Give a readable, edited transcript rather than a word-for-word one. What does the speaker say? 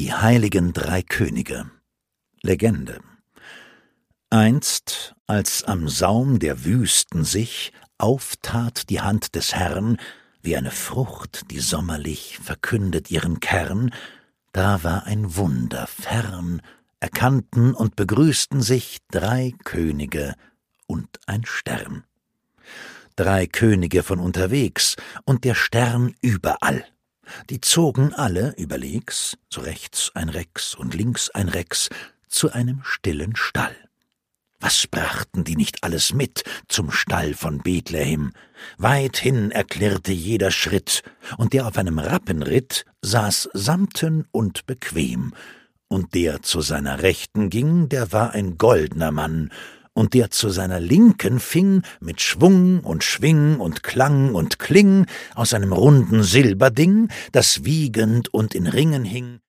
Die heiligen 3 Könige. Legende. Einst, als am Saum der Wüsten sich auftat die Hand des Herrn, wie eine Frucht, die sommerlich verkündet ihren Kern, da war ein Wunder fern, erkannten und begrüßten sich 3 Könige und ein Stern. 3 Könige von unterwegs und der Stern überall. Die zogen alle überlegs, so rechts ein Rex und links ein Rex, zu einem stillen Stall. Was brachten die nicht alles mit zum Stall von Bethlehem? Weithin erklirrte jeder Schritt, und der auf einem Rappen ritt, saß samten und bequem. Und der zu seiner Rechten ging, der war ein goldner Mann, und der zu seiner Linken fing mit Schwung und Schwing und Klang und Kling aus einem runden Silberding, das wiegend und in Ringen hing.